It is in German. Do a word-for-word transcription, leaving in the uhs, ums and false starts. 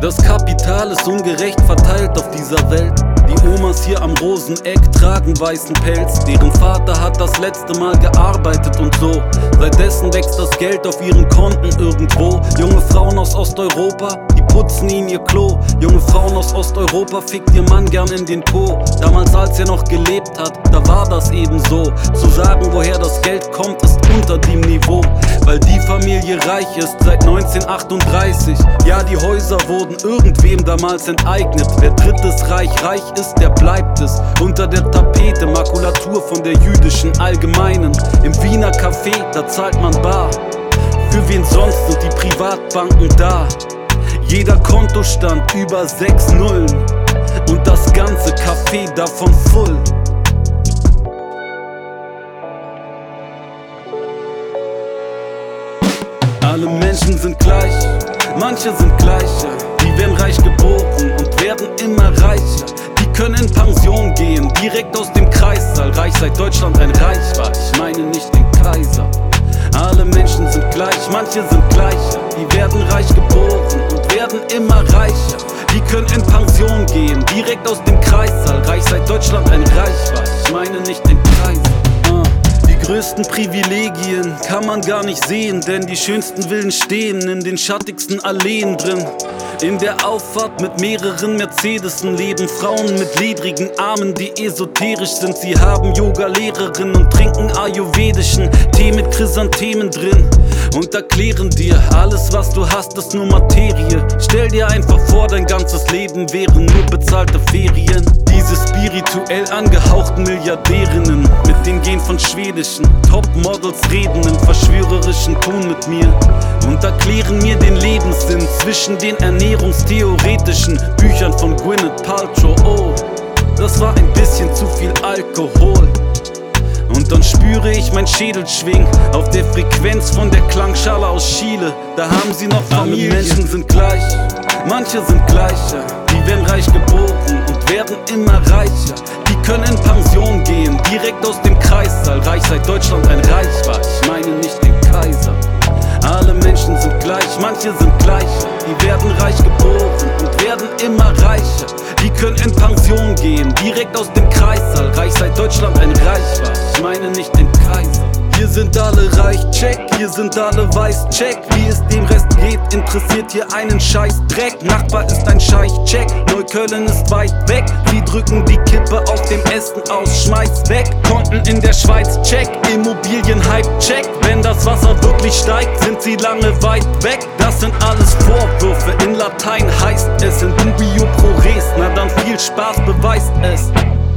Das Kapital ist ungerecht verteilt auf dieser Welt. Die Omas hier am Roseneck tragen weißen Pelz. Deren Vater hat das letzte Mal gearbeitet und so. Seitdessen wächst das Geld auf ihren Konten irgendwo. Junge Frauen aus Osteuropa, die putzen ihnen ihr Klo. Junge Frauen aus Osteuropa fickt ihr Mann gern in den Po. Damals, als er noch gelebt hat, da war das eben so. Zu sagen, woher das Geld kommt, ist unter dem Niveau. Weil die Familie reich ist seit neunzehnhundertachtunddreißig. Ja, die Häuser wurden irgendwem damals enteignet. Wer drittes Reich reich ist, der bleibt es. Unter der Tapete Makulatur von der jüdischen Allgemeinen. Im Wiener Café, da zahlt man bar. Für wen sonst sind die Privatbanken da? Jeder Kontostand über sechs Nullen. Und das ganze Café davon voll. Alle Menschen sind gleich, manche sind gleicher. Die werden reich geboren und werden immer reicher. Die können in Pension gehen, direkt aus dem Kreissaal. Reich seit Deutschland ein Reich war, ich meine nicht den Kaiser. Alle Menschen sind gleich, manche sind gleicher. Die werden reich geboren und werden immer reicher. Die können in Pension gehen, direkt aus dem Kreissaal. Reich seit Deutschland ein Reich war, ich meine nicht den Kaiser. uh. Die größten Privilegien kann man gar nicht sehen, denn die schönsten Villen stehen in den schattigsten Alleen drin. In der Auffahrt mit mehreren Mercedesen leben Frauen mit ledrigen Armen, die esoterisch sind. Sie haben Yoga-Lehrerinnen und trinken ayurvedischen Tee mit Chrysanthemen drin und erklären dir, alles was du hast ist nur Materie. Stell dir einfach vor, dein ganzes Leben wären nur bezahlte Ferien. Diese spirituell angehauchten Milliardärinnen mit den Gen von schwedischen Topmodels reden im verschwörerischen Ton mit mir und erklären mir den Lebenssinn zwischen den ernährungstheoretischen Büchern von Gwyneth Paltrow. Oh, das war ein bisschen zu viel Alkohol. Und dann spüre ich mein Schädel schwingen auf der Frequenz von der Klangschale aus Chile. Da haben sie noch Familie. Alle Menschen sind gleich, manche sind gleicher. Die werden reich geboren und werden immer reicher. Die können in Pension gehen, direkt aus dem Kreissaal. Reich seit Deutschland ein Reich war, ich meine nicht den Kaiser. Alle Menschen sind gleich, manche sind gleicher. Die werden reich geboren und werden immer reicher. Die können in Pension gehen, direkt aus dem Kreissaal. Reich seit Deutschland ein Reich war, ich meine nicht den Kaiser. Hier sind alle reich, check, hier sind alle weiß, check. Wie es dem Rest geht, interessiert hier einen scheiß Dreck. Nachbar ist ein Scheich, check, Neukölln ist weit weg. Wir drücken die Kippe auf dem Ästen aus, schmeiß weg. Konten in der Schweiz, check, Immobilien-Hype, check. Wenn das Wasser wirklich steigt, sind sie lange weit weg. Das sind alles Vorwürfe, in Latein heißt es in dubio pro res. Na dann viel Spaß, beweist es.